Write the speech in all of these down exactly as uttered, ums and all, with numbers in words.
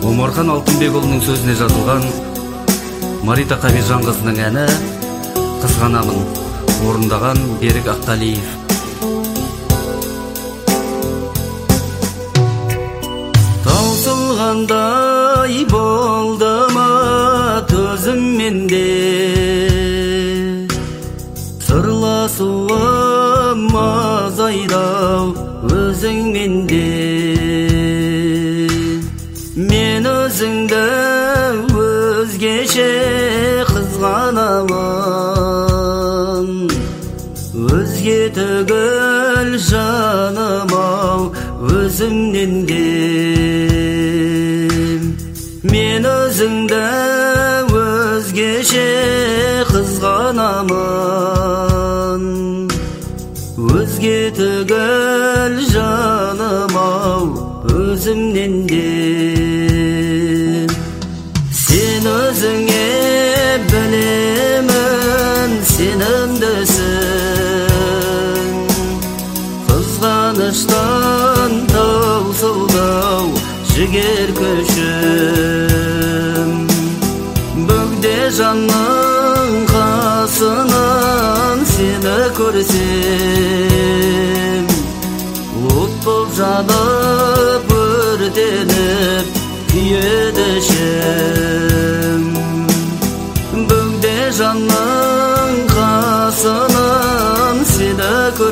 Омархан Алтынбекұлының сөзіне жазылған Марита Қабиржанқызының әні «Қызғанамын», орындаған Берік Ақталиев. Таусылғандай болды ма төзім менде, сырласуым азайдау өзіңменде. Мен өзіңді өзгеше қызғанамын, өзге түгіл жаным-ау өзімнен де. Мен өзіңді өзгеше қызғанамын, өзге түгіл жаным-ау өзімнен де. Сен өзіңе білемін сенімдісің, қызғаныштан таусылдау жігер көшім. Бөгде жанның қасынан сені көрсем, от боп жанып өртеніп күйеді ішім. Бөгде жанның қасынан сені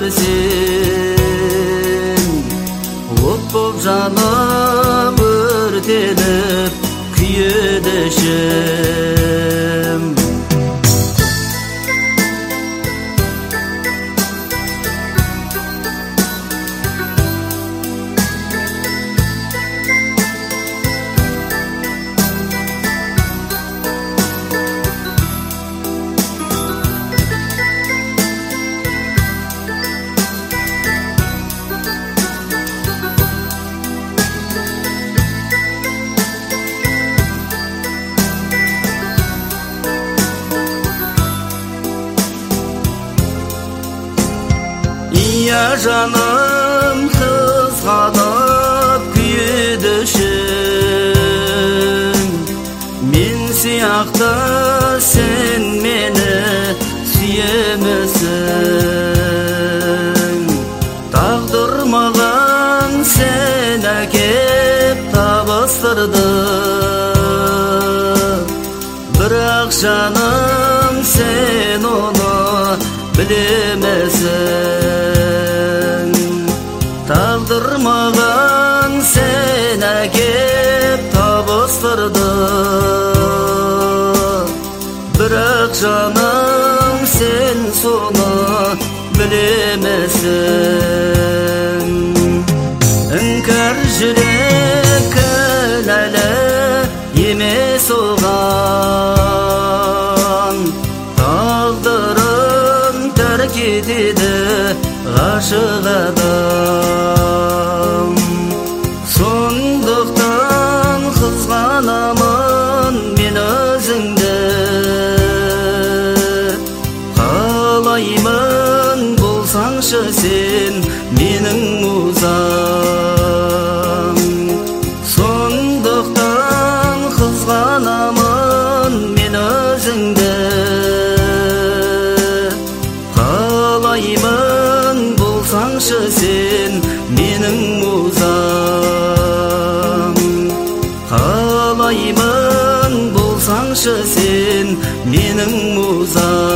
көрсем, от боп жанып өртеніп күйеді ішім. Иә жаным қызғанып күйеді ішім, мен сияқты сен мені сүйемісің? Тағдыр маған сен әкеп табыстырды, бірақ жаным сен оны білемесің. Тағдыр маған сен әкеп табыстырды, бірақ жаным сен соны білемесің. Іңкәр жүрек кінәлі емес оған, тағдырын тәрк етеді ғашық адам. Сондықтан қызғанамын мен өзіңді, қалаймын болсаңшы сен менің музам. Сондықтан қызғанамын мен өзіңді, қалаймын болсаңшы сен менің музам. Қалаймын болсаңшы сен менің музам.